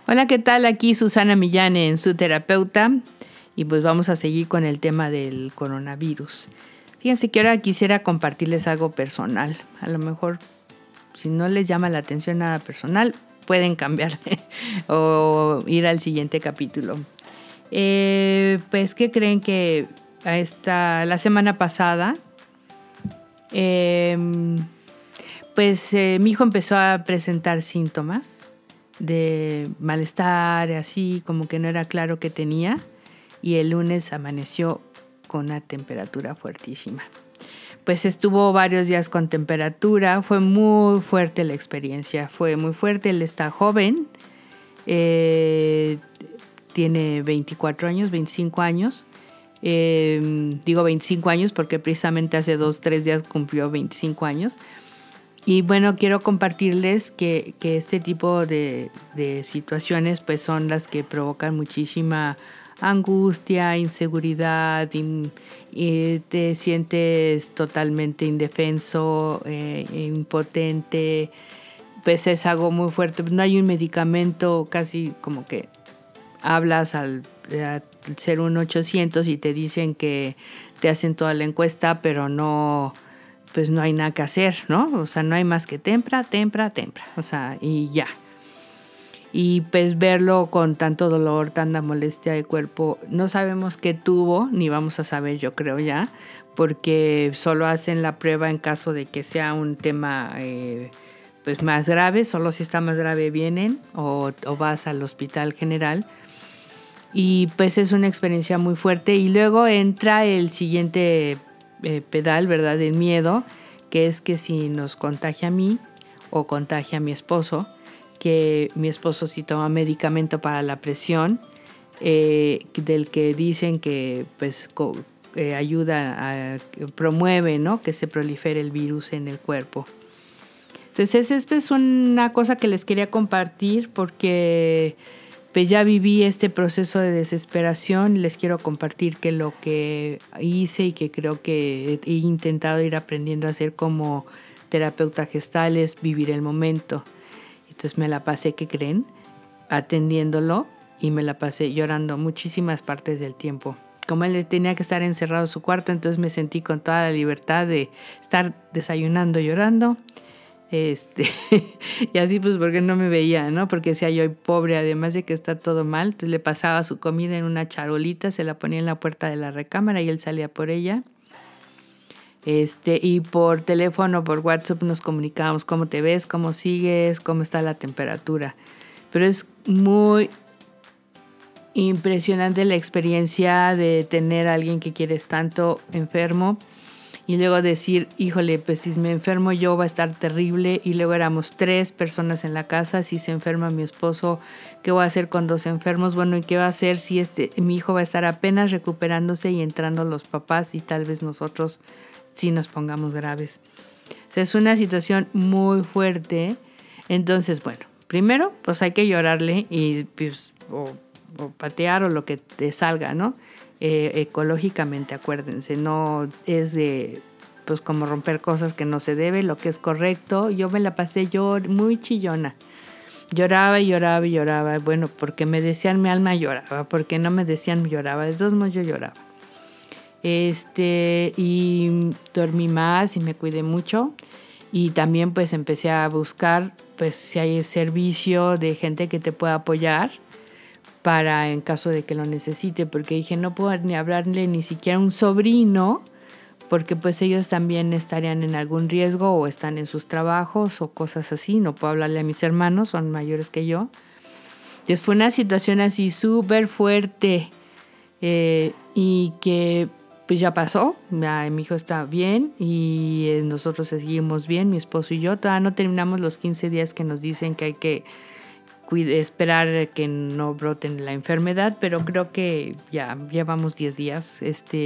Hola, ¿qué tal? Aquí Susana Millán en Su Terapeuta y pues vamos a seguir con el tema del coronavirus. Fíjense que ahora quisiera compartirles algo personal. A lo mejor si no les llama la atención nada personal, pueden cambiarle o ir al siguiente capítulo. Pues, ¿qué creen que la semana pasada? Mi hijo empezó a presentar síntomas de malestar, así como que no era claro qué tenía, y el lunes amaneció con una temperatura fuertísima. Pues estuvo varios días con temperatura, fue muy fuerte la experiencia, fue muy fuerte. Él está joven, tiene 24 años, 25 años. Digo 25 años porque precisamente hace 2-3 días cumplió 25 años. Y bueno, quiero compartirles que este tipo de situaciones pues son las que provocan muchísima angustia, inseguridad, y te sientes totalmente indefenso, impotente. Pues es algo muy fuerte. No hay un medicamento, casi como que hablas al 01800 y te dicen que te hacen toda la encuesta, pero no, pues no hay nada que hacer, ¿no? O sea, no hay más que tempra, o sea, y ya. Y pues verlo con tanto dolor, tanta molestia de cuerpo, no sabemos qué tuvo, ni vamos a saber, yo creo ya, porque solo hacen la prueba en caso de que sea un tema pues más grave. Solo si está más grave vienen o vas al hospital general. Y pues es una experiencia muy fuerte. Y luego entra el siguiente pedal, ¿verdad? Del miedo, que es que si nos contagia a mí o contagia a mi esposo, que mi esposo sí toma medicamento para la presión, del que dicen que pues ayuda promueve, ¿no?, que se prolifere el virus en el cuerpo. Entonces esto es una cosa que les quería compartir porque pues ya viví este proceso de desesperación y les quiero compartir que lo que hice y que creo que he intentado ir aprendiendo a hacer como terapeuta gestal es vivir el momento. Entonces me la pasé, ¿qué creen?, atendiéndolo, y me la pasé llorando muchísimas partes del tiempo. Como él tenía que estar encerrado en su cuarto, entonces me sentí con toda la libertad de estar desayunando llorando. Y así pues porque no me veía, ¿no? Porque decía yo, pobre, además de que está todo mal. Entonces le pasaba su comida en una charolita, se la ponía en la puerta de la recámara y él salía por ella. Y por teléfono, por WhatsApp nos comunicábamos cómo te ves, cómo sigues, cómo está la temperatura. Pero es muy impresionante la experiencia de tener a alguien que quieres tanto enfermo y luego decir, híjole, pues si me enfermo yo va a estar terrible. Y luego éramos 3 personas en la casa. Si se enferma mi esposo, ¿qué voy a hacer con 2 enfermos? Bueno, ¿y qué va a hacer si mi hijo va a estar apenas recuperándose y entrando los papás y tal vez nosotros sí nos pongamos graves? O sea, es una situación muy fuerte. Entonces, bueno, primero pues hay que llorarle y pues, o patear o lo que te salga, ¿no? Ecológicamente, acuérdense, no es de pues como romper cosas que no se debe, lo que es correcto. Yo me la pasé muy chillona, lloraba y lloraba y lloraba. Bueno, porque me decían mi alma lloraba, porque no me decían lloraba, de todos modos yo lloraba. Y dormí más y me cuidé mucho. Y también pues empecé a buscar pues si hay servicio de gente que te pueda apoyar para en caso de que lo necesite, porque dije no puedo ni hablarle ni siquiera a un sobrino, porque pues ellos también estarían en algún riesgo o están en sus trabajos o cosas así. No puedo hablarle a mis hermanos, son mayores que yo. Entonces fue una situación así súper fuerte, y que pues ya pasó. Ya, mi hijo está bien y nosotros seguimos bien, mi esposo y yo. Todavía no terminamos los 15 días que nos dicen que hay que esperar que no broten la enfermedad, pero creo que ya llevamos 10 días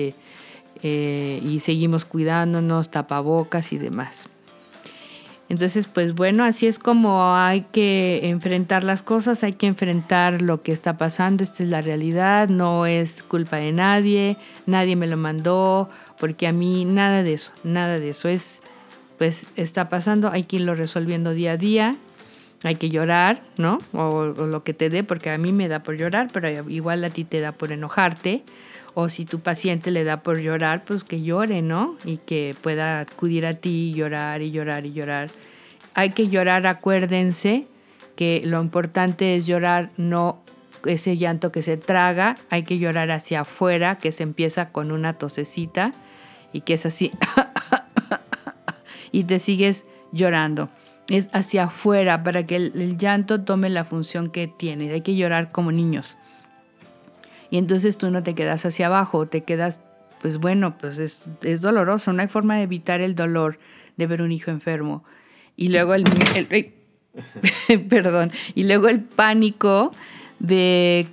y seguimos cuidándonos, tapabocas y demás. Entonces, pues bueno, así es como hay que enfrentar las cosas, hay que enfrentar lo que está pasando. Esta es la realidad, no es culpa de nadie, nadie me lo mandó, porque a mí nada de eso es, pues está pasando, hay que irlo resolviendo día a día. hay que llorar, ¿no? O lo que te dé, porque a mí me da por llorar, pero igual a ti te da por enojarte. O si tu paciente le da por llorar, pues que llore, ¿no? Y que pueda acudir a ti y llorar y llorar y llorar. Hay que llorar, acuérdense que lo importante es llorar, no ese llanto que se traga. Hay que llorar hacia afuera, que se empieza con una tosecita y que es así. Y te sigues llorando. Es hacia afuera para que el llanto tome la función que tiene. Hay que llorar como niños. Y entonces tú no te quedas hacia abajo, te quedas, pues bueno, pues es doloroso. No hay forma de evitar el dolor de ver un hijo enfermo. Y luego perdón, y luego el pánico de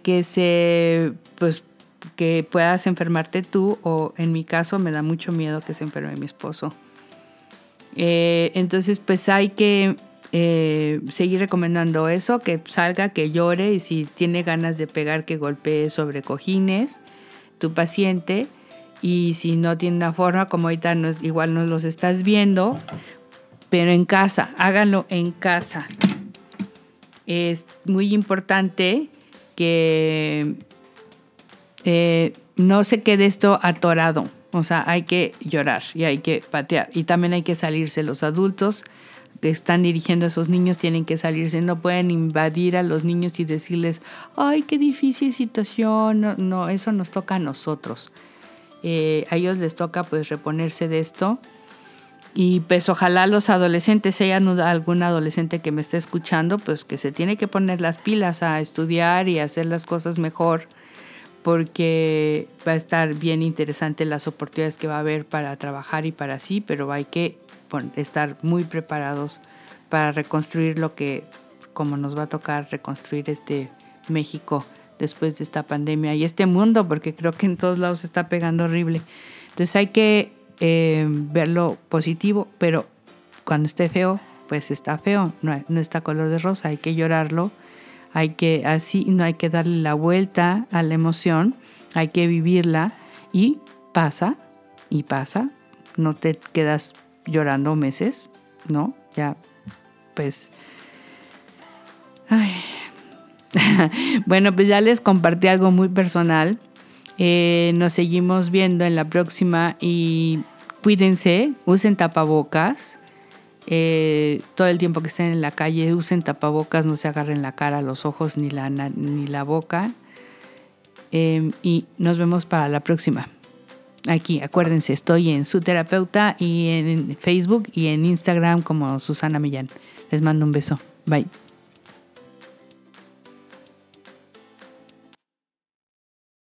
que puedas enfermarte tú, o en mi caso me da mucho miedo que se enferme mi esposo. Entonces pues hay que seguir recomendando eso, que salga, que llore, y si tiene ganas de pegar, que golpee sobre cojines tu paciente. Y si no tiene una forma, como ahorita igual no los estás viendo, pero en casa, háganlo en casa. Es muy importante que no se quede esto atorado. O sea, hay que llorar y hay que patear. Y también hay que salirse. Los adultos que están dirigiendo a esos niños tienen que salirse. No pueden invadir a los niños y decirles, ¡ay, qué difícil situación! No, eso nos toca a nosotros. A ellos les toca pues reponerse de esto. Y pues ojalá los adolescentes, si hay algún adolescente que me esté escuchando, pues que se tiene que poner las pilas a estudiar y a hacer las cosas mejor, porque va a estar bien interesante las oportunidades que va a haber para trabajar y para sí, pero hay que estar muy preparados para reconstruir como nos va a tocar reconstruir este México después de esta pandemia y este mundo, porque creo que en todos lados se está pegando horrible. Entonces hay que verlo positivo, pero cuando esté feo, pues está feo, no está color de rosa, hay que llorarlo. No hay que darle la vuelta a la emoción, hay que vivirla y pasa, no te quedas llorando meses, ¿no? Ya, pues, ay. Bueno, pues ya les compartí algo muy personal. Nos seguimos viendo en la próxima y cuídense, usen tapabocas. Todo el tiempo que estén en la calle usen tapabocas, no se agarren la cara, los ojos ni la boca, y nos vemos para la próxima. Aquí, acuérdense, estoy en Su Terapeuta y en Facebook y en Instagram como Susana Millán. Les mando un beso. Bye.